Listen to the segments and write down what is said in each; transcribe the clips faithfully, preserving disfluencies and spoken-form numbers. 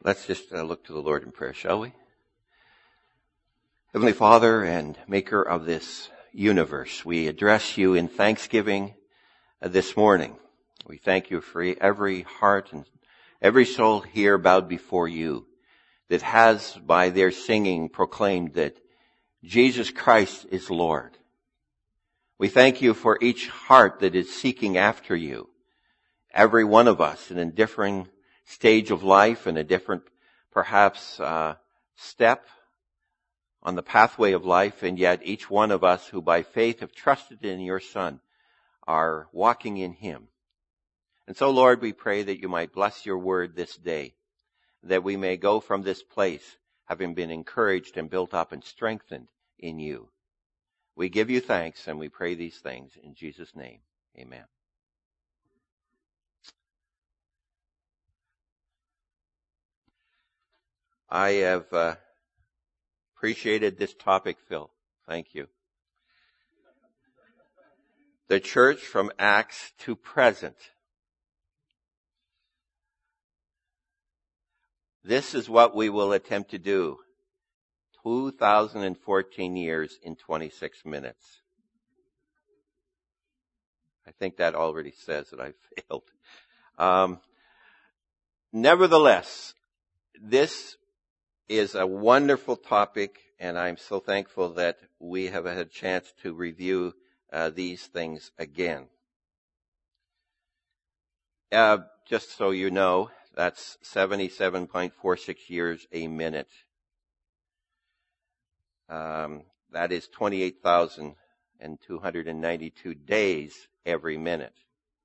Let's just uh, look to the Lord in prayer, shall we? Heavenly Father and Maker of this universe, we address you in thanksgiving uh, this morning. We thank you for every heart and every soul here bowed before you that has, by their singing, proclaimed that Jesus Christ is Lord. We thank you for each heart that is seeking after you. Every one of us in a differing stage of life and a different, perhaps, uh, step on the pathway of life, and yet each one of us who by faith have trusted in your Son are walking in him. And so, Lord, we pray that you might bless your word this day, that we may go from this place having been encouraged and built up and strengthened in you. We give you thanks and we pray these things in Jesus' name. Amen. I have uh, appreciated this topic, Phil. Thank you. The church from Acts to present. This is what we will attempt to do. two thousand fourteen years in twenty-six minutes. I think that already says that I failed. Um, nevertheless, this is a wonderful topic, and I'm so thankful that we have had a chance to review uh, these things again. Uh, just so you know, that's seventy-seven point four six years a minute. Um, that is twenty-eight thousand two hundred ninety-two days every minute.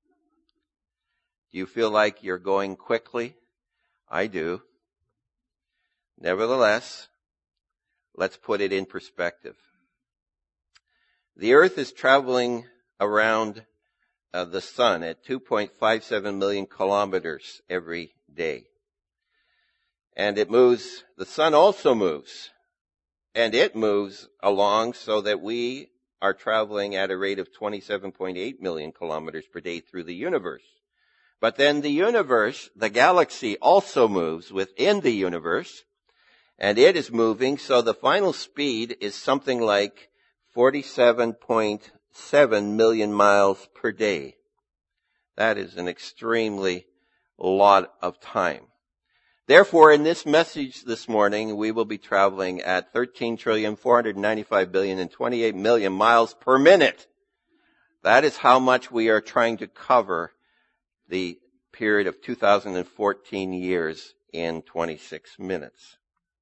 Do you feel like you're going quickly? I do. Nevertheless, let's put it in perspective. The earth is traveling around uh, the sun at two point five seven million kilometers every day. And it moves, the sun also moves, and it moves along so that we are traveling at a rate of twenty-seven point eight million kilometers per day through the universe. But then the universe, the galaxy, also moves within the universe, and it is moving, so the final speed is something like forty-seven point seven million miles per day. That is an extremely lot of time. Therefore, in this message this morning, we will be traveling at thirteen trillion four hundred ninety-five billion and twenty-eight million miles per minute. That is how much we are trying to cover the period of two thousand fourteen years in twenty-six minutes.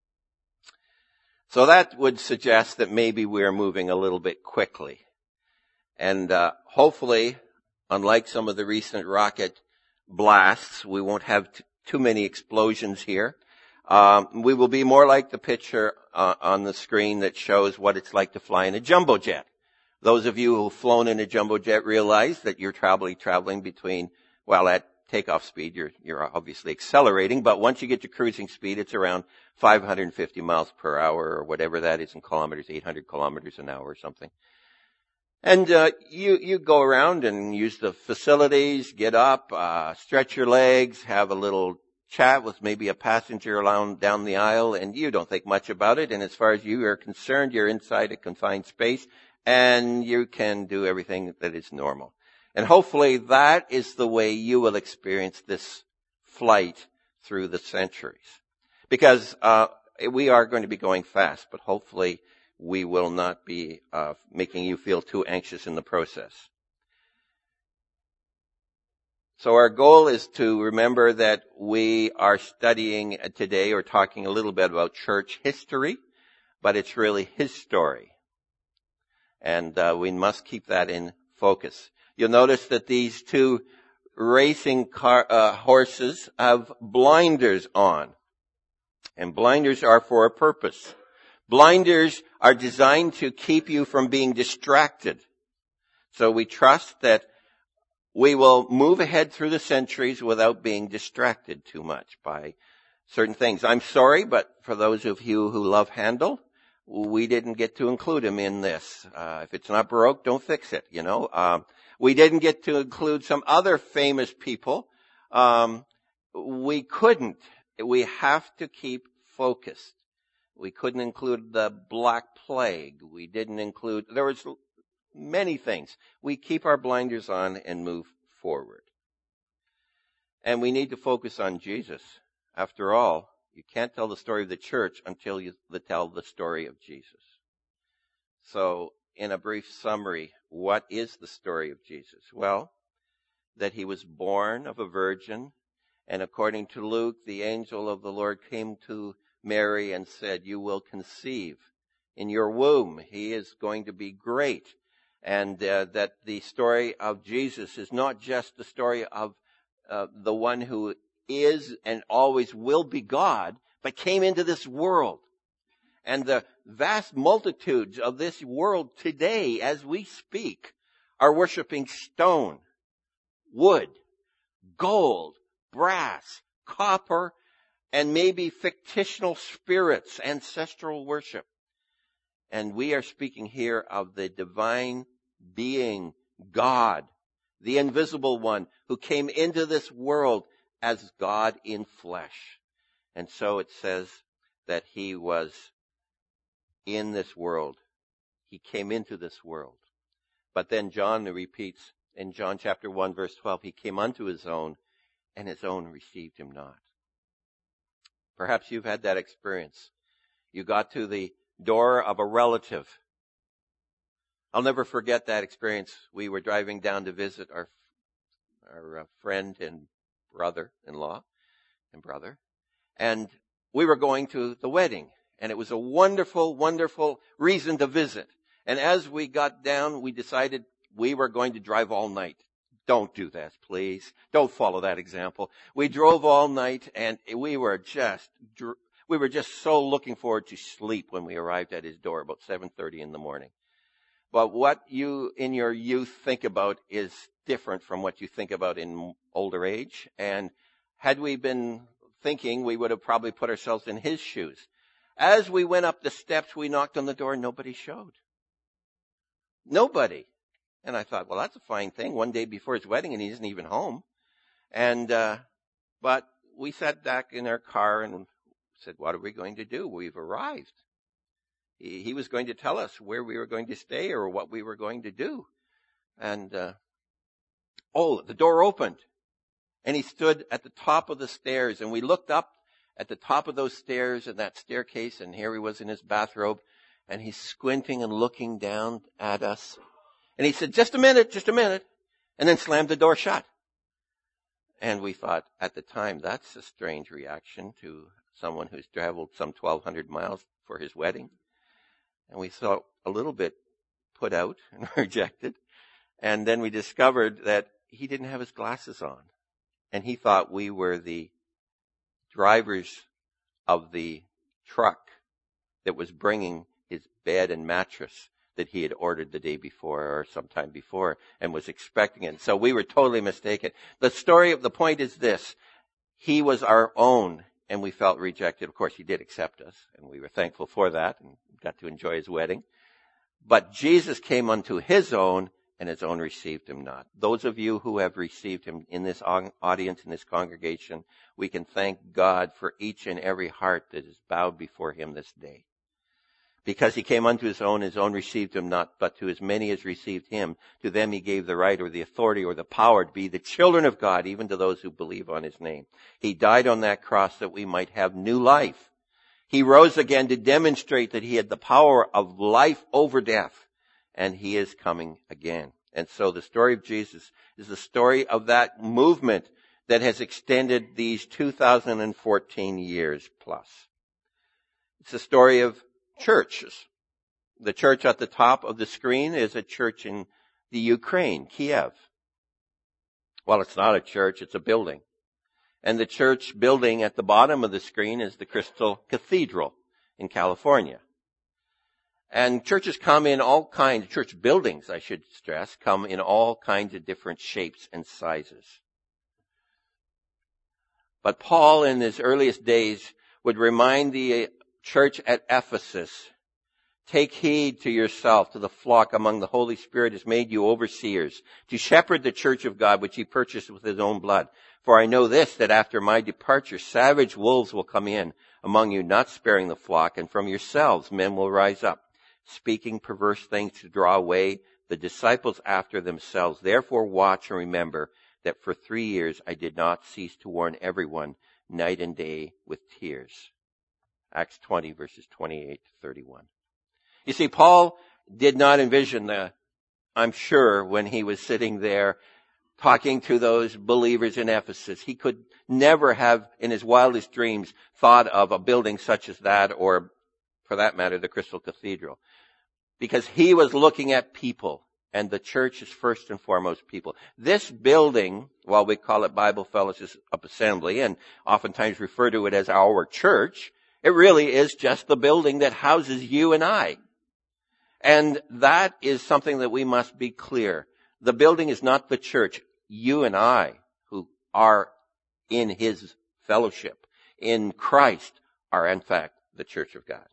So that would suggest that maybe we are moving a little bit quickly. And uh, hopefully, unlike some of the recent rocket blasts, we won't have t- too many explosions here. Um, we will be more like the picture uh, on the screen that shows what it's like to fly in a jumbo jet. Those of you who've flown in a jumbo jet realize that you're traveling, traveling between, well, at takeoff speed, you're, you're obviously accelerating, but once you get to cruising speed, it's around five hundred fifty miles per hour or whatever that is in kilometers, eight hundred kilometers an hour or something. And, uh, you, you go around and use the facilities, get up, uh, stretch your legs, have a little chat with maybe a passenger along down the aisle, and you don't think much about it. And as far as you are concerned, you're inside a confined space and you can do everything that is normal. And hopefully that is the way you will experience this flight through the centuries. Because uh we are going to be going fast, but hopefully we will not be uh making you feel too anxious in the process. So our goal is to remember that we are studying today or talking a little bit about church history, but it's really his story. And uh we must keep that in focus. You'll notice that these two racing car, uh, horses have blinders on. And blinders are for a purpose. Blinders are designed to keep you from being distracted. So we trust that we will move ahead through the centuries without being distracted too much by certain things. I'm sorry, but for those of you who love Handel, we didn't get to include him in this. Uh, if it's not Baroque, don't fix it, you know. Um, we didn't get to include some other famous people. Um, we couldn't we have to keep focused. We couldn't include the Black Plague. We didn't include, there was many things. We keep our blinders on and move forward. And we need to focus on Jesus. After all, you can't tell the story of the church until you tell the story of Jesus. So, in a brief summary, what is the story of Jesus? Well, that he was born of a virgin, and according to Luke, the angel of the Lord came to Mary and said, you will conceive in your womb. He is going to be great. And uh, that the story of Jesus is not just the story of uh, the one who is and always will be God, but came into this world. And the vast multitudes of this world today, as we speak, are worshiping stone, wood, gold, brass, copper, and maybe fictional spirits, ancestral worship. And we are speaking here of the divine being, God, the invisible one, who came into this world as God in flesh. And so it says that he was in this world. He came into this world. But then John repeats in John chapter one, verse twelve, he came unto his own, and his own received him not. Perhaps you've had that experience. You got to the door of a relative. I'll never forget that experience. We were driving down to visit our our uh, friend and brother-in-law and brother, and we were going to the wedding, and it was a wonderful, wonderful reason to visit. And as we got down, we decided we were going to drive all night. Don't do that, please. Don't follow that example. We drove all night, and we were just we were just so looking forward to sleep when we arrived at his door about seven thirty in the morning. But what you in your youth think about is different from what you think about in older age. And had we been thinking, we would have probably put ourselves in his shoes. As we went up the steps, we knocked on the door, and nobody showed. Nobody. And I thought, well, that's a fine thing. One day before his wedding, and he isn't even home. And, uh, but we sat back in our car and said, what are we going to do? We've arrived. He, he was going to tell us where we were going to stay or what we were going to do. And, uh, oh, the door opened. And he stood at the top of the stairs. And we looked up at the top of those stairs and that staircase. And here he was in his bathrobe. And he's squinting and looking down at us. And he said, just a minute, just a minute. And then slammed the door shut. And we thought at the time, that's a strange reaction to someone who's traveled some twelve hundred miles for his wedding. And we felt a little bit put out and rejected. And then we discovered that he didn't have his glasses on. And he thought we were the drivers of the truck that was bringing his bed and mattress that he had ordered the day before or sometime before and was expecting it. So we were totally mistaken. The story of the point is this. He was our own and we felt rejected. Of course, he did accept us and we were thankful for that and got to enjoy his wedding. But Jesus came unto his own and his own received him not. Those of you who have received him in this audience, in this congregation, we can thank God for each and every heart that is bowed before him this day. Because he came unto his own, his own received him not, but to as many as received him, to them he gave the right or the authority or the power to be the children of God, even to those who believe on his name. He died on that cross that we might have new life. He rose again to demonstrate that he had the power of life over death, and he is coming again. And so the story of Jesus is the story of that movement that has extended these two thousand fourteen years plus. It's the story of churches. The church at the top of the screen is a church in the Ukraine, Kiev. Well, it's not a church, it's a building. And the church building at the bottom of the screen is the Crystal Cathedral in California. And churches come in all kinds, church buildings, I should stress, come in all kinds of different shapes and sizes. But Paul, in his earliest days, would remind the church at Ephesus Take heed to yourself, to the flock among the Holy Spirit has made you overseers, to shepherd the church of God, which he purchased with his own blood. For I know this, that after my departure, savage wolves will come in among you, not sparing the flock, and from yourselves men will rise up, speaking perverse things to draw away the disciples after themselves. Therefore watch and remember that for three years I did not cease to warn everyone night and day with tears. Acts twenty, verses twenty-eight to thirty-one. You see, Paul did not envision the, I'm sure, when he was sitting there talking to those believers in Ephesus, he could never have, in his wildest dreams, thought of a building such as that, or, for that matter, the Crystal Cathedral. Because he was looking at people, and the church is first and foremost people. This building, while we call it Bible Fellowship Assembly, and oftentimes refer to it as our church, it really is just the building that houses you and I. And that is something that we must be clear. The building is not the church. You and I, who are in his fellowship, in Christ, are in fact the church of God.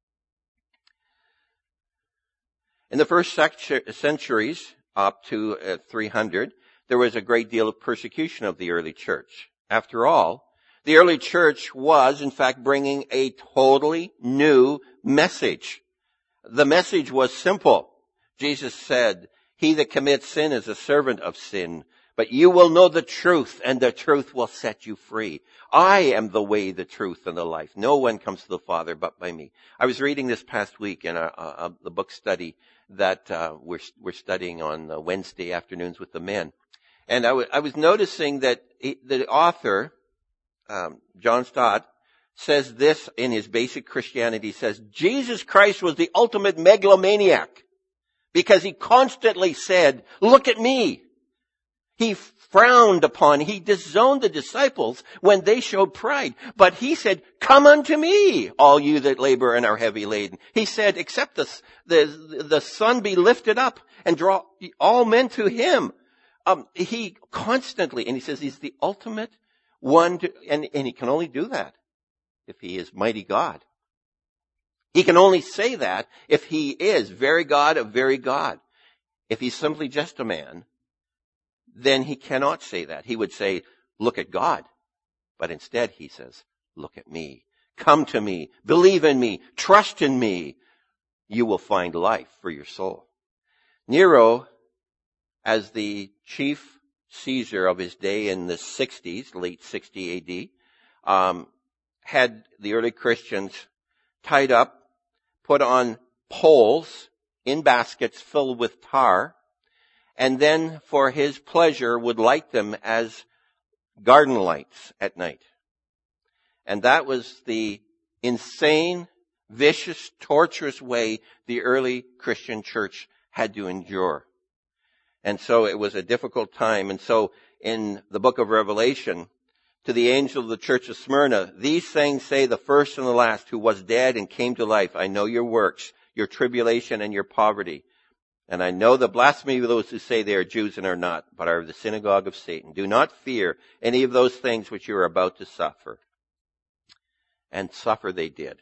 In the first centuries, up to uh, three hundred, there was a great deal of persecution of the early church. After all, the early church was, in fact, bringing a totally new message. The message was simple. Jesus said, he that commits sin is a servant of sin, but you will know the truth, and the truth will set you free. I am the way, the truth, and the life. No one comes to the Father but by me. I was reading this past week in a, a, a, the book study that uh, we're, we're studying on uh, Wednesday afternoons with the men. And I, w- I was noticing that he, the author, um, John Stott, says this in his Basic Christianity. He says, Jesus Christ was the ultimate megalomaniac because he constantly said, look at me. He frowned upon, he disowned the disciples when they showed pride. But he said, come unto me, all you that labor and are heavy laden. He said, except the, the, the Son be lifted up and draw all men to him. Um, he constantly, and he says he's the ultimate one, to, and, and he can only do that if he is mighty God. He can only say that if he is very God of very God. If he's simply just a man, then he cannot say that. He would say, look at God. But instead he says, look at me. Come to me. Believe in me. Trust in me. You will find life for your soul. Nero, as the chief Caesar of his day in the sixties, late sixty A D, um, had the early Christians tied up, put on poles in baskets filled with tar, and then for his pleasure would light them as garden lights at night. And that was the insane, vicious, torturous way the early Christian church had to endure. And so it was a difficult time. And so in the book of Revelation, to the angel of the church of Smyrna, these things say the first and the last, who was dead and came to life. I know your works, your tribulation and your poverty. And I know the blasphemy of those who say they are Jews and are not, but are of the synagogue of Satan. Do not fear any of those things which you are about to suffer. And suffer they did.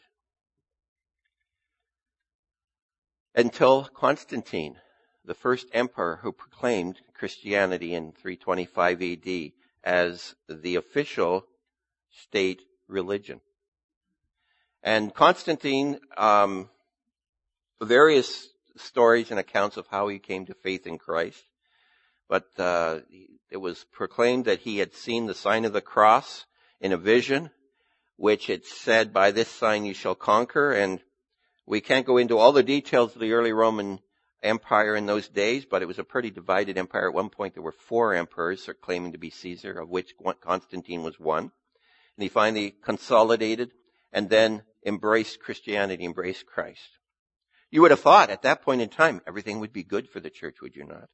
Until Constantine, the first emperor who proclaimed Christianity in three twenty-five A D as the official state religion. And Constantine, um, various stories and accounts of how he came to faith in Christ. But uh, it was proclaimed that he had seen the sign of the cross in a vision, which it said, by this sign you shall conquer. And we can't go into all the details of the early Roman Empire in those days, but it was a pretty divided empire. At one point there were four emperors claiming to be Caesar, of which Constantine was one. And he finally consolidated and then embraced Christianity, embraced Christ. You would have thought at that point in time everything would be good for the church, would you not?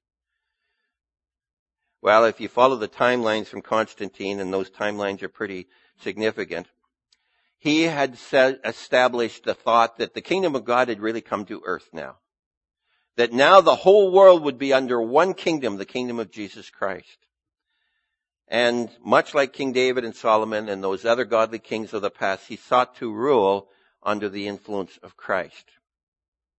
Well, if you follow the timelines from Constantine, and those timelines are pretty significant, he had set, established the thought that the kingdom of God had really come to earth now. That now the whole world would be under one kingdom, the kingdom of Jesus Christ. And much like King David and Solomon and those other godly kings of the past, he sought to rule under the influence of Christ.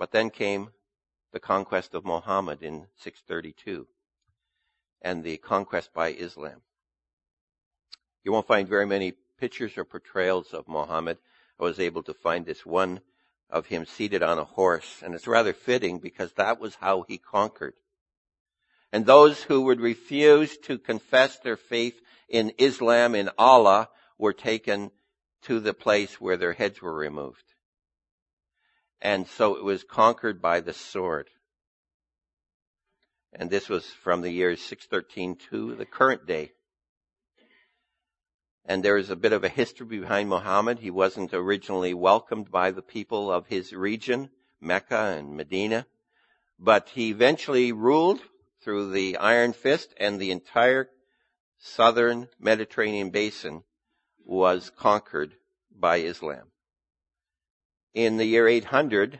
But then came the conquest of Muhammad in six thirty-two and the conquest by Islam. You won't find very many pictures or portrayals of Muhammad. I was able to find this one of him seated on a horse, and it's rather fitting because that was how he conquered. And those who would refuse to confess their faith in Islam, in Allah, were taken to the place where their heads were removed. And so it was conquered by the sword. And this was from the years six thirteen to the current day. And there is a bit of a history behind Muhammad. He wasn't originally welcomed by the people of his region, Mecca and Medina, but he eventually ruled through the Iron Fist, and the entire southern Mediterranean basin was conquered by Islam. In the year eight hundred,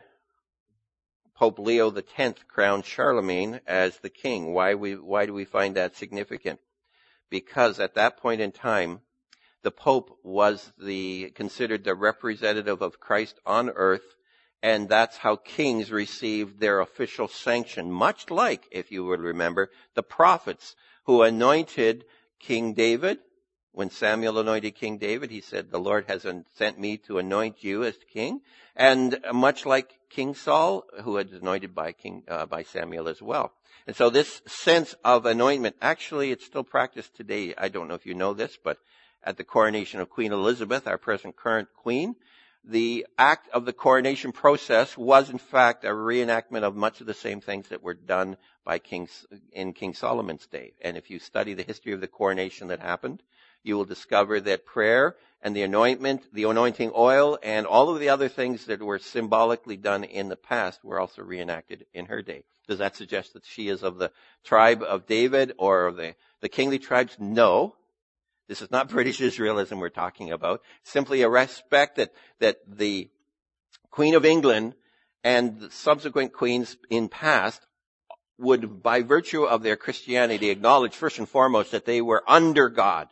Pope Leo the tenth crowned Charlemagne as the king. Why we, why do we find that significant? Because at that point in time, the Pope was the, considered the representative of Christ on earth, and that's how kings received their official sanction. Much like, if you would remember, the prophets who anointed King David. When Samuel anointed King David, he said, "The Lord has sent me to anoint you as king." And much like King Saul, who was anointed by King uh, by Samuel as well. And so this sense of anointment, actually, it's still practiced today. I don't know if you know this, but at the coronation of Queen Elizabeth, our present current queen, the act of the coronation process was, in fact, a reenactment of much of the same things that were done by King in King Solomon's day. And if you study the history of the coronation that happened, you will discover that prayer and the anointment, the anointing oil, and all of the other things that were symbolically done in the past were also reenacted in her day. Does that suggest that she is of the tribe of David or the, the kingly tribes? No. This is not British Israelism we're talking about. Simply a respect that, that the Queen of England and the subsequent queens in past would, by virtue of their Christianity, acknowledge first and foremost that they were under God.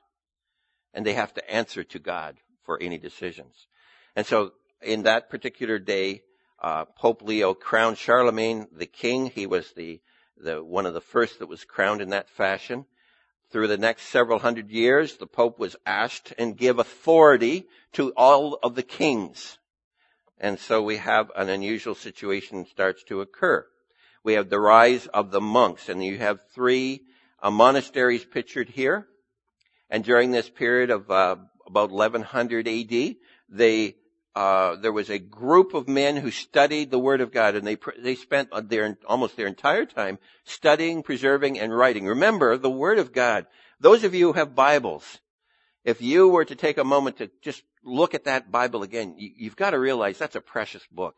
And they have to answer to God for any decisions. And so in that particular day, uh, Pope Leo crowned Charlemagne the king. He was the, the, one of the first that was crowned in that fashion. Through the next several hundred years, the Pope was asked and give authority to all of the kings. And so we have an unusual situation starts to occur. We have the rise of the monks, and you have three uh, monasteries pictured here. And during this period of uh, about eleven hundred A D, they uh, there was a group of men who studied the Word of God, and they they spent their almost their entire time studying, preserving, and writing. Remember, the Word of God. Those of you who have Bibles, if you were to take a moment to just look at that Bible again, you, you've got to realize that's a precious book.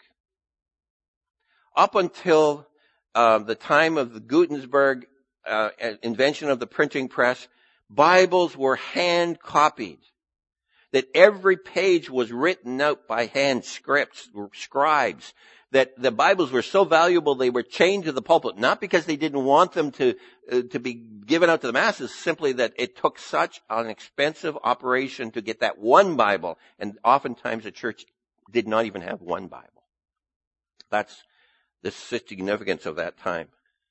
Up until uh, the time of the Gutenberg uh, invention of the printing press, Bibles were hand copied. That every page was written out by hand scripts, scribes. That the Bibles were so valuable they were chained to the pulpit, not because they didn't want them to uh, to be given out to the masses, simply that it took such an expensive operation to get that one Bible, and oftentimes the church did not even have one Bible. That's the significance of that time.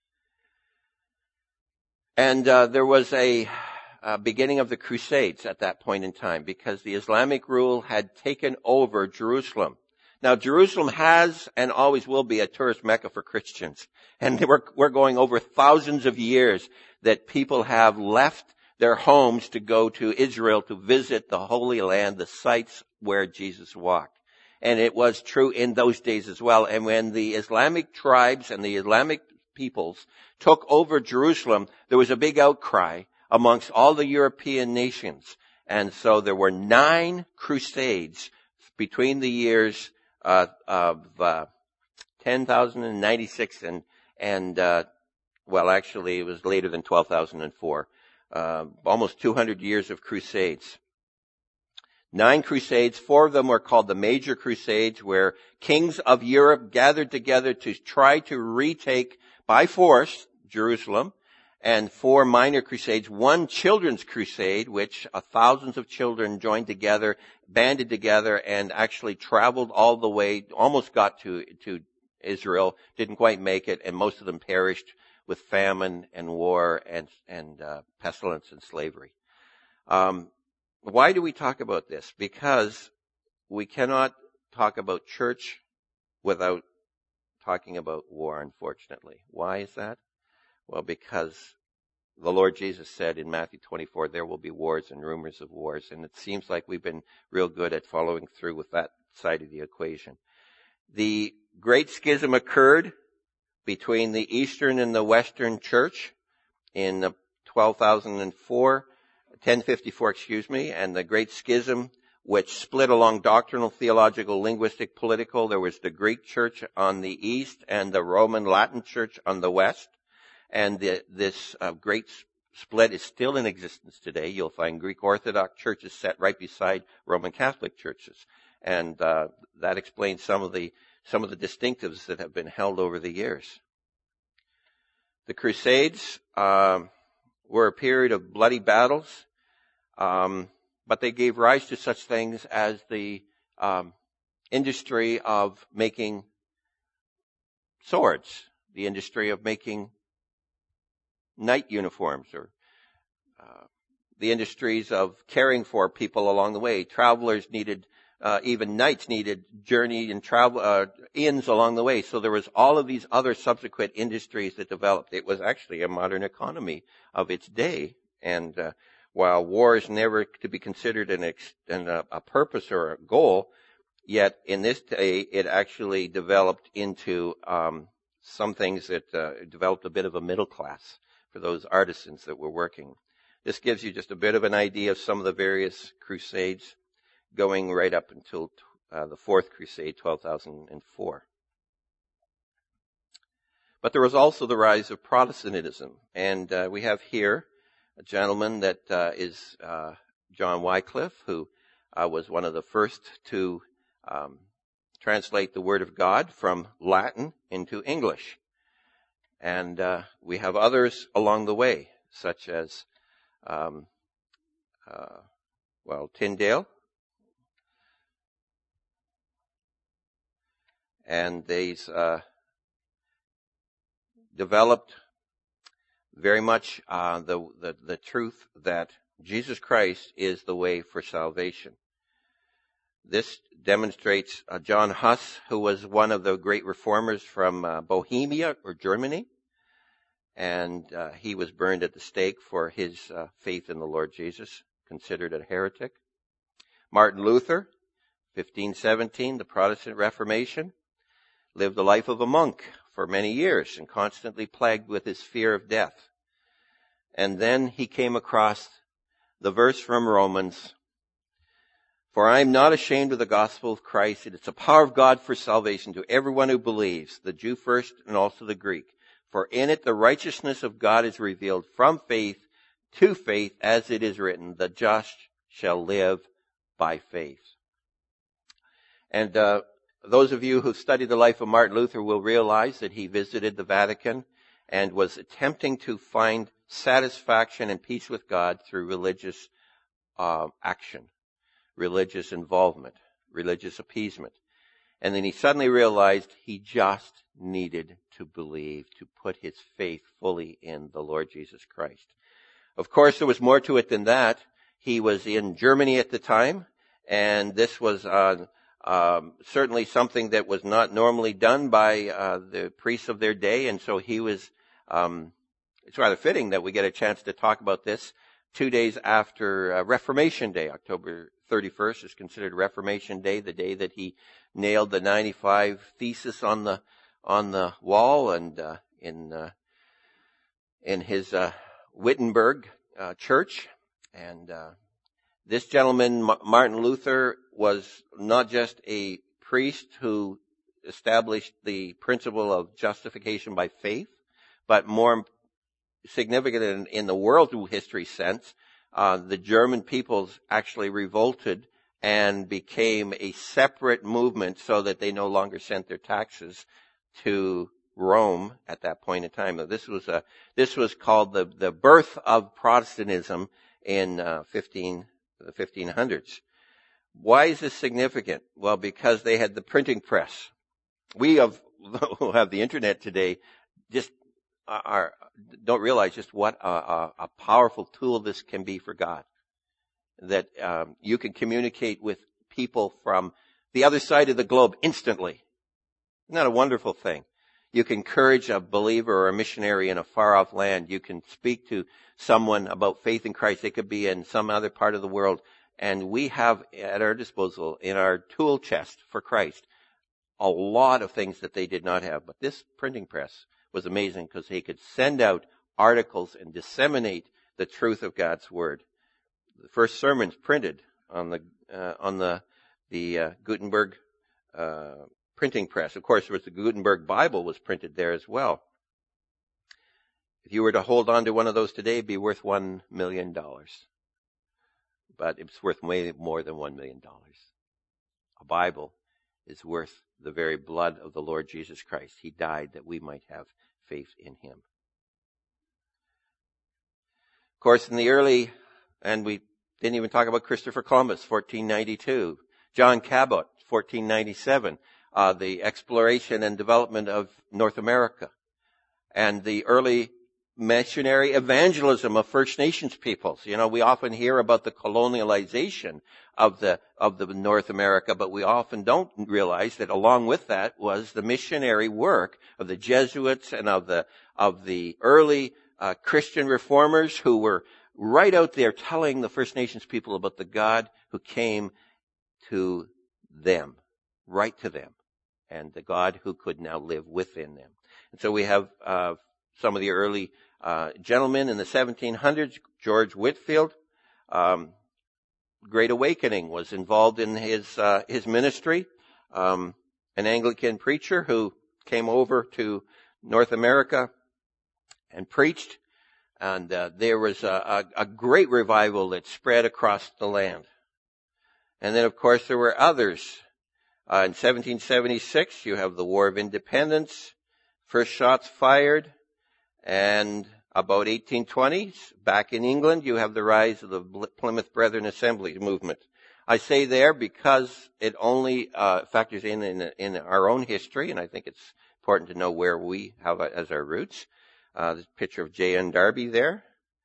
And uh, there was a Uh, beginning of the Crusades at that point in time, because the Islamic rule had taken over Jerusalem. Now, Jerusalem has and always will be a tourist mecca for Christians. And we're, we're going over thousands of years that people have left their homes to go to Israel to visit the Holy Land, the sites where Jesus walked. And it was true in those days as well. And when the Islamic tribes and the Islamic peoples took over Jerusalem, there was a big outcry amongst all the European nations. And so there were nine crusades between the years uh, of uh, ten thousand ninety-six and, and uh, well, actually it was later than twelve thousand four. Uh, almost two hundred years of crusades. Nine crusades, four of them were called the major crusades, where kings of Europe gathered together to try to retake by force Jerusalem. And four minor crusades, one children's crusade, which uh, thousands of children joined together, banded together, and actually traveled all the way, almost got to, to Israel didn't quite make it, and most of them perished with famine and war and, and uh, pestilence and slavery. Um, why do we talk about this? Because we cannot talk about church without talking about war, unfortunately. Why is that? Well, because the Lord Jesus said in Matthew twenty-four, there will be wars and rumors of wars. And it seems like we've been real good at following through with that side of the equation. The Great Schism occurred between the Eastern and the Western Church in twelve thousand four, ten fifty-four, excuse me, and the Great Schism, which split along doctrinal, theological, linguistic, political. There was the Greek Church on the east and the Roman Latin Church on the west. And the, this uh, great split is still in existence today. You'll find Greek Orthodox churches set right beside Roman Catholic churches. And uh, that explains some of the some of the distinctives that have been held over the years. The Crusades uh, were a period of bloody battles, um, but they gave rise to such things as the um, industry of making swords, the industry of making knight uniforms, or uh, the industries of caring for people along the way. Travelers needed, uh, even knights needed journey and travel uh, inns along the way. So there was all of these other subsequent industries that developed. It was actually a modern economy of its day. And uh, while war is never to be considered an, ex- an uh, a purpose or a goal, yet in this day it actually developed into um, some things that uh, developed a bit of a middle class for those artisans that were working. This gives you just a bit of an idea of some of the various crusades going right up until uh, the Fourth Crusade, twelve thousand four. But there was also the rise of Protestantism. And uh, we have here a gentleman that uh, is uh, John Wycliffe, who uh, was one of the first to um, translate the Word of God from Latin into English. And uh, we have others along the way, such as, um, uh, well, Tyndale. And these uh, developed very much uh, the, the the truth that Jesus Christ is the way for salvation. This demonstrates uh, John Huss, who was one of the great reformers from uh, Bohemia or Germany, and uh, he was burned at the stake for his uh, faith in the Lord Jesus, considered a heretic. Martin Luther, fifteen seventeen, the Protestant Reformation, lived the life of a monk for many years and constantly plagued with his fear of death. And then he came across the verse from Romans, "For I am not ashamed of the gospel of Christ. It is the power of God for salvation to everyone who believes, the Jew first and also the Greek. For in it the righteousness of God is revealed from faith to faith, as it is written, the just shall live by faith." And uh, those of you who've studied the life of Martin Luther will realize that he visited the Vatican and was attempting to find satisfaction and peace with God through religious uh, action, religious involvement, religious appeasement. And then he suddenly realized he just needed to believe, to put his faith fully in the Lord Jesus Christ. Of course, there was more to it than that. He was in Germany at the time, and this was uh, um, certainly something that was not normally done by uh, the priests of their day, and so he was, um, it's rather fitting that we get a chance to talk about this two days after uh, Reformation Day. October thirty-first is considered Reformation Day, the day that he nailed the ninety-five Thesis on the on the wall, and uh, in uh, in his uh, Wittenberg uh, church. And uh, this gentleman, M- Martin Luther, was not just a priest who established the principle of justification by faith, but more significant in, in the world history sense, uh, the German peoples actually revolted and became a separate movement so that they no longer sent their taxes to Rome at that point in time. Now, this was a this was called the the birth of Protestantism in uh, fifteen the fifteen hundreds. Why is this significant? Well, because they had the printing press. We of who have the internet today just are, don't realize just what a, a, a powerful tool this can be for God. That um, you can communicate with people from the other side of the globe instantly. Isn't that a wonderful thing? You can encourage a believer or a missionary in a far-off land. You can speak to someone about faith in Christ. They could be in some other part of the world. And we have at our disposal, in our tool chest for Christ, a lot of things that they did not have. But this printing press was amazing because they could send out articles and disseminate the truth of God's Word. The first sermons printed on the uh, on the the uh, Gutenberg uh, printing press. Of course, there was the Gutenberg Bible was printed there as well. If you were to hold on to one of those today, it'd be worth one million dollars. But it's worth way more than one million dollars. A Bible is worth the very blood of the Lord Jesus Christ. He died that we might have faith in Him. Of course, in the early, and we didn't even talk about Christopher Columbus, fourteen ninety-two. John Cabot, fourteen ninety-seven. Uh, the exploration and development of North America. And the early missionary evangelism of First Nations peoples. You know, we often hear about the colonialization of the, of the North America, but we often don't realize that along with that was the missionary work of the Jesuits and of the, of the early uh, Christian reformers who were right out there telling the First Nations people about the God who came to them, right to them, and the God who could now live within them. And so we have uh, some of the early uh, gentlemen in the seventeen hundreds, George Whitefield. Um, Great Awakening was involved in his uh, his ministry. Um, an Anglican preacher who came over to North America and preached. And uh, there was a, a, a great revival that spread across the land. And then, of course, there were others. Uh, in seventeen seventy-six, you have the War of Independence, first shots fired. And about eighteen twenty, back in England, you have the rise of the Plymouth Brethren Assembly movement. I say there because it only uh, factors in, in in our own history, and I think it's important to know where we have it as our roots. Uh, this picture of J N Darby there.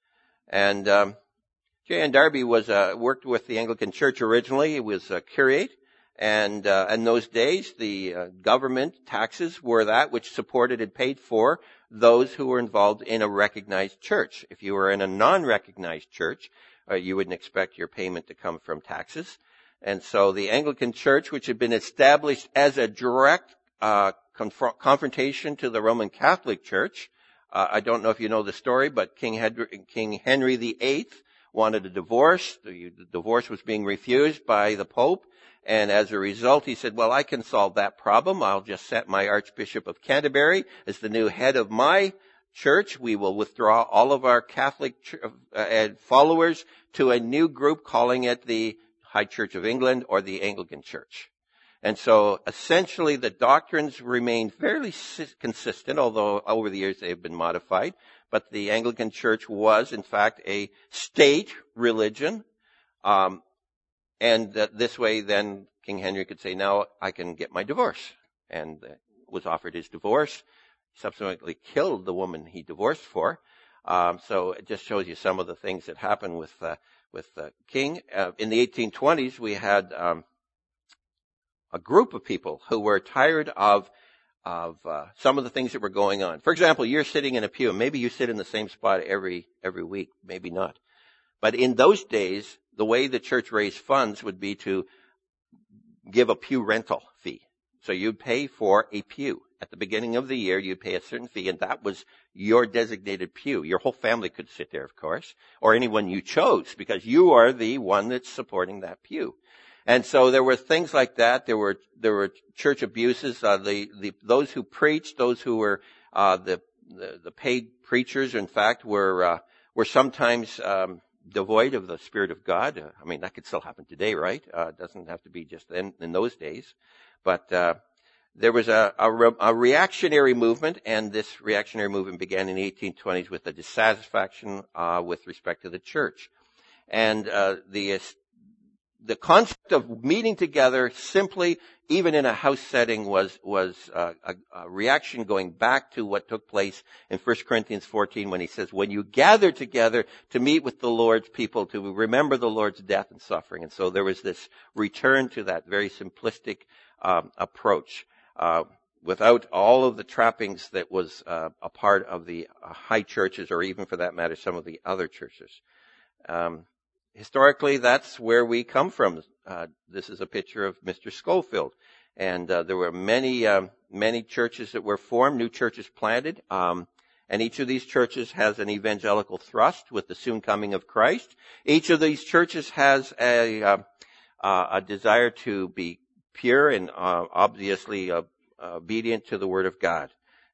And um, J N Darby was uh, worked with the Anglican Church originally. He was a curate. And uh, in those days, the uh, government taxes were that which supported and paid for those who were involved in a recognized church. If you were in a non-recognized church, uh, you wouldn't expect your payment to come from taxes. And so the Anglican Church, which had been established as a direct uh, conf- confrontation to the Roman Catholic Church, uh, I don't know if you know the story, but King Henry, King Henry the Eighth wanted a divorce. The, the divorce was being refused by the Pope. And as a result, he said, well, I can solve that problem. I'll just set my Archbishop of Canterbury as the new head of my church. We will withdraw all of our Catholic ch- uh, followers to a new group, calling it the High Church of England or the Anglican Church. And so essentially the doctrines remain fairly consistent, although over the years they have been modified. But the Anglican Church was, in fact, a state religion. Um, And that this way, then, King Henry could say, now I can get my divorce. And uh, was offered his divorce, subsequently killed the woman he divorced for. Um, so it just shows you some of the things that happened with uh, with the king. Uh, in the eighteen twenties, we had um, a group of people who were tired of of uh, some of the things that were going on. For example, you're sitting in a pew. Maybe you sit in the same spot every every week. Maybe not. But in those days, the way the church raised funds would be to give a pew rental fee. So you'd pay for a pew. At the beginning of the year, you'd pay a certain fee, and that was your designated pew. Your whole family could sit there, of course, or anyone you chose, because you are the one that's supporting that pew. And so there were things like that. There were there were church abuses. Uh, the the those who preached, those who were uh, the, the the paid preachers, in fact, were uh, were sometimes um, devoid of the Spirit of God. Uh, I mean, that could still happen today, right? Uh, it doesn't have to be just in, in those days. But uh, there was a, a, re- a reactionary movement, and this reactionary movement began in the eighteen twenties with a dissatisfaction uh, with respect to the church. And uh, the the concept of meeting together simply, even in a house setting, was, was uh, a, a reaction going back to what took place in First Corinthians fourteen when he says, when you gather together to meet with the Lord's people, to remember the Lord's death and suffering. And so there was this return to that very simplistic um, approach, uh, without all of the trappings that was uh, a part of the uh, high churches, or even for that matter, some of the other churches. Um, Historically, that's where we come from. Uh, this is a picture of Mister Schofield. And uh, there were many, um, many churches that were formed, new churches planted. Um, and each of these churches has an evangelical thrust with the soon coming of Christ. Each of these churches has a, uh, uh, a desire to be pure and uh, obviously uh, obedient to the Word of God.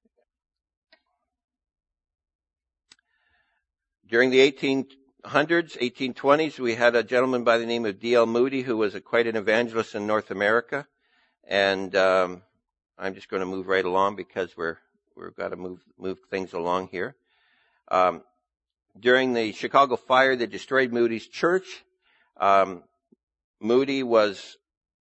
During the eighteen hundreds, eighteen twenties, we had a gentleman by the name of D L Moody, who was a, quite an evangelist in North America. And um, I'm just going to move right along because we're we've got to move move things along here. Um, during the Chicago fire that destroyed Moody's church, um, Moody was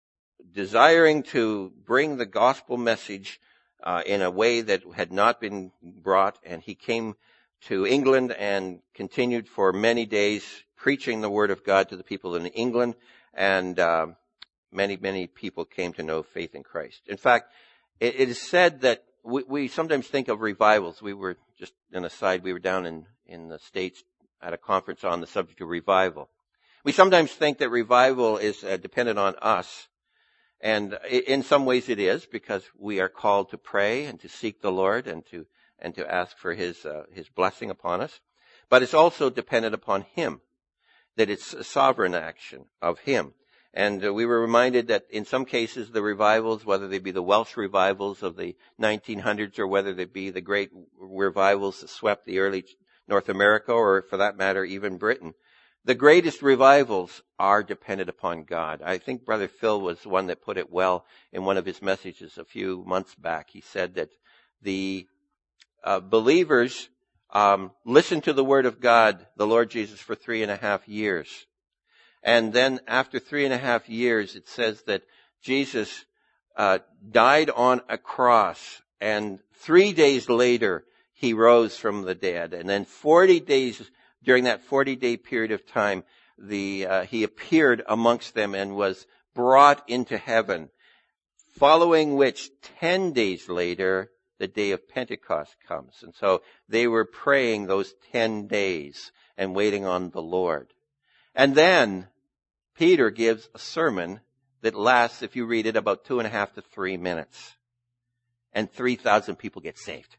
desiring to bring the gospel message uh, in a way that had not been brought, and he came to England and continued for many days preaching the word of God to the people in England, and uh, many, many people came to know faith in Christ. In fact, it, it is said that we, we sometimes think of revivals. We were, just an aside, we were down in, in the States at a conference on the subject of revival. We sometimes think that revival is uh, dependent on us, and in some ways it is, because we are called to pray and to seek the Lord and to and to ask for his uh, his blessing upon us. But it's also dependent upon him, that it's a sovereign action of him. And uh, we were reminded that in some cases the revivals, whether they be the Welsh revivals of the nineteen hundreds or whether they be the great revivals that swept the early North America, or for that matter even Britain, the greatest revivals are dependent upon God. I think Brother Phil was the one that put it well in one of his messages a few months back. He said that the Uh, believers um, listened to the word of God, the Lord Jesus, for three and a half years. And then after three and a half years, it says that Jesus uh, died on a cross, and three days later, he rose from the dead. And then forty days, during that forty-day period of time, the uh, he appeared amongst them and was brought into heaven, following which ten days later, the day of Pentecost comes. And so they were praying those ten days and waiting on the Lord. And then Peter gives a sermon that lasts, if you read it, about two and a half to three minutes. And three thousand people get saved.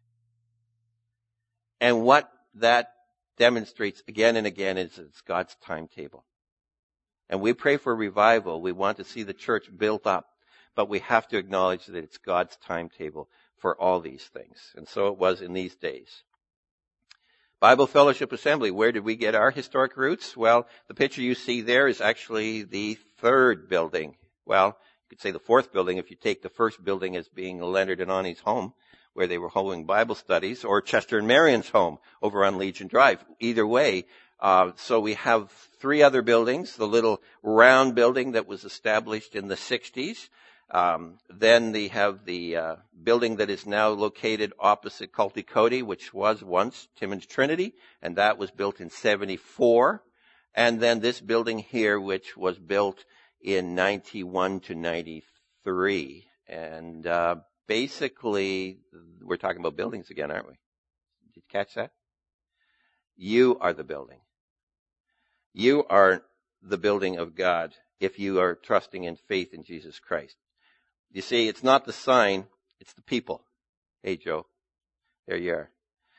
And what that demonstrates again and again is it's God's timetable. And we pray for revival. We want to see the church built up. But we have to acknowledge that it's God's timetable for all these things. And so it was in these days. Bible Fellowship Assembly, where did we get our historic roots? Well, the picture you see there is actually the third building. Well, you could say the fourth building if you take the first building as being Leonard and Annie's home, where they were holding Bible studies, or Chester and Marion's home over on Legion Drive. Either way, uh, so we have three other buildings. The little round building that was established in the sixties. Um, then they have the uh, building that is now located opposite Culty Cody, which was once Timmins Trinity, and that was built in seventy-four. And then this building here, which was built in ninety-one to ninety-three. And uh, basically, we're talking about buildings again, aren't we? Did you catch that? You are the building. You are the building of God if you are trusting in faith in Jesus Christ. You see, it's not the sign, it's the people. Hey, Joe. There you are.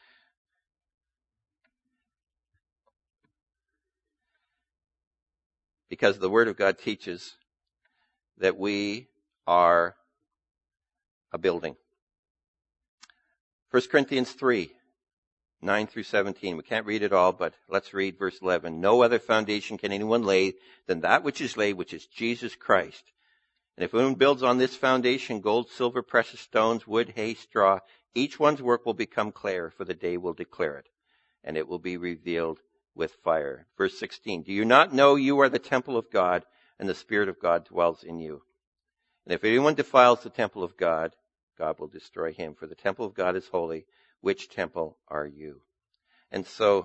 Because the Word of God teaches that we are a building. First Corinthians three, nine through seventeen. We can't read it all, but let's read verse eleven. No other foundation can anyone lay than that which is laid, which is Jesus Christ. And if anyone builds on this foundation, gold, silver, precious stones, wood, hay, straw, each one's work will become clear, for the day will declare it, and it will be revealed with fire. Verse sixteen, do you not know you are the temple of God, and the Spirit of God dwells in you. And if anyone defiles the temple of God, God will destroy him. For the temple of God is holy. Which temple are you? And so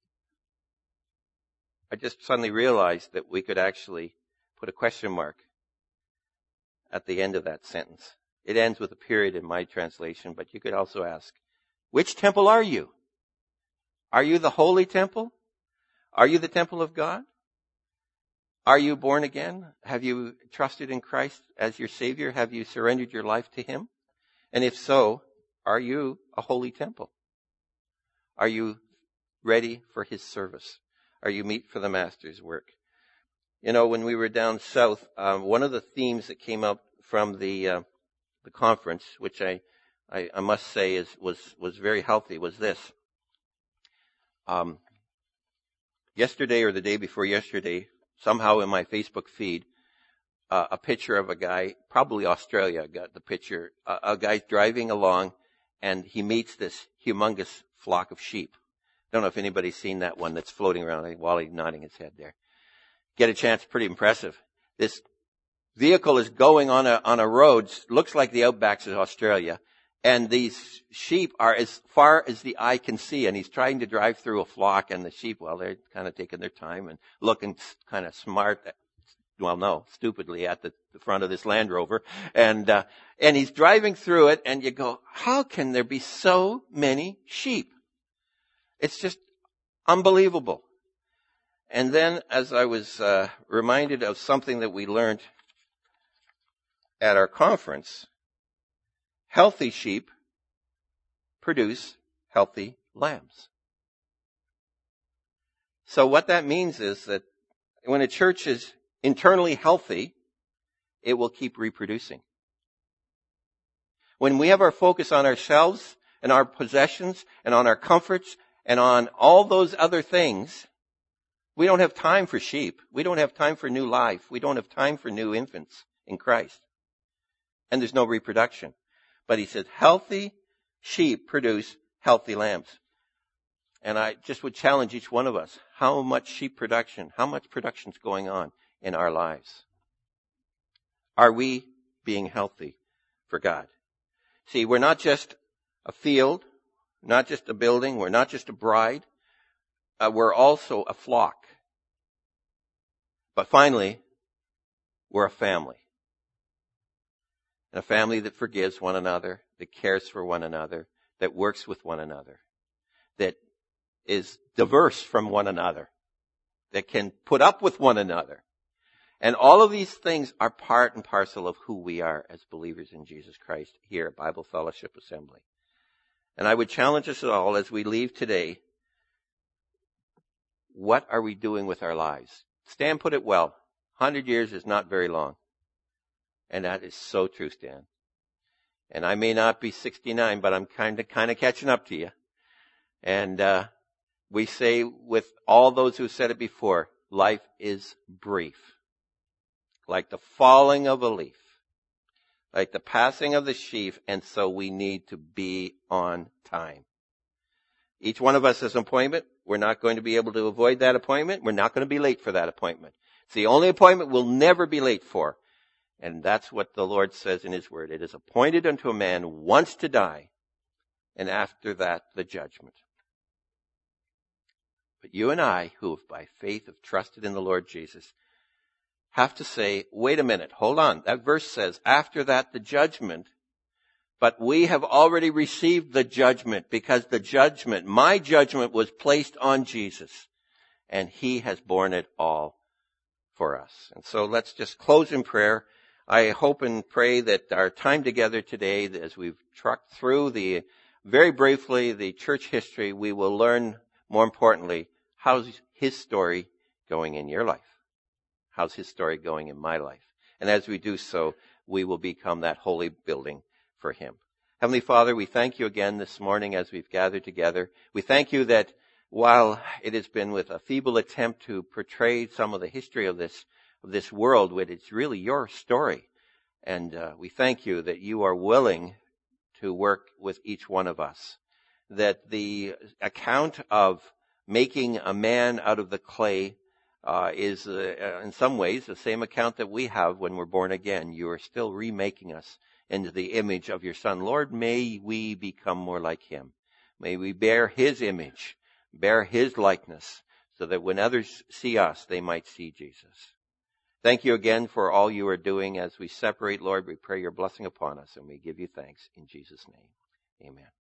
I just suddenly realized that we could actually put a question mark at the end of that sentence. It ends with a period in my translation, but you could also ask, which temple are you? Are you the holy temple? Are you the temple of God? Are you born again? Have you trusted in Christ as your Savior? Have you surrendered your life to Him? And if so, are you a holy temple? Are you ready for His service? Are you meet for the Master's work? You know, when we were down south, um, one of the themes that came up from the uh, the conference, which I, I, I must say is was was very healthy, was this. Um, yesterday or the day before yesterday, somehow in my Facebook feed, uh, a picture of a guy, probably Australia, got the picture. Uh, a guy driving along, and he meets this humongous flock of sheep. Don't know if anybody's seen that one that's floating around. I think Wally's nodding his head there. Get a chance, pretty impressive. This vehicle is going on a on a road, looks like the outbacks of Australia, and these sheep are as far as the eye can see, and he's trying to drive through a flock, and the sheep, well, they're kind of taking their time and looking kind of smart, well, no, stupidly at the, the front of this Land Rover, and uh, and he's driving through it, and you go, how can there be so many sheep? It's just unbelievable. And then as I was uh, reminded of something that we learned at our conference, healthy sheep produce healthy lambs. So what that means is that when a church is internally healthy, it will keep reproducing. When we have our focus on ourselves and our possessions and on our comforts and on all those other things, we don't have time for sheep. We don't have time for new life. We don't have time for new infants in Christ. And there's no reproduction. But he said, healthy sheep produce healthy lambs. And I just would challenge each one of us, how much sheep production, how much production is going on in our lives? Are we being healthy for God? See, we're not just a field, not just a building, we're not just a bride, uh, we're also a flock. But finally, we're a family. And a family that forgives one another, that cares for one another, that works with one another, that is diverse from one another, that can put up with one another. And all of these things are part and parcel of who we are as believers in Jesus Christ here at Bible Fellowship Assembly. And I would challenge us all as we leave today, what are we doing with our lives? Stan put it well. one hundred years is not very long. And that is so true, Stan. And I may not be sixty-nine, but I'm kind of kind of catching up to you. And uh we say with all those who said it before, life is brief. Like the falling of a leaf. Like the passing of the sheaf, and so we need to be on time. Each one of us has an appointment. We're not going to be able to avoid that appointment. We're not going to be late for that appointment. It's the only appointment we'll never be late for. And that's what the Lord says in His Word. It is appointed unto a man once to die, and after that the judgment. But you and I, who have by faith have trusted in the Lord Jesus, have to say, wait a minute, hold on. That verse says, after that the judgment. But we have already received the judgment, because the judgment, my judgment, was placed on Jesus. And He has borne it all for us. And so let's just close in prayer. I hope and pray that our time together today, as we've trucked through the, very briefly, the church history, we will learn, more importantly, how's His story going in your life? How's His story going in my life? And as we do so, we will become that holy building for Him. Heavenly Father, we thank You again this morning as we've gathered together. We thank You that while it has been with a feeble attempt to portray some of the history of this of this world, it's really Your story. And uh, we thank You that You are willing to work with each one of us. That the account of making a man out of the clay uh, is uh, in some ways the same account that we have when we're born again. You are still remaking us into the image of your Son. Lord, may we become more like him. May we bear his image, bear his likeness, so that when others see us, they might see Jesus. Thank you again for all you are doing. As we separate, Lord, we pray your blessing upon us, and we give you thanks in Jesus' name. Amen.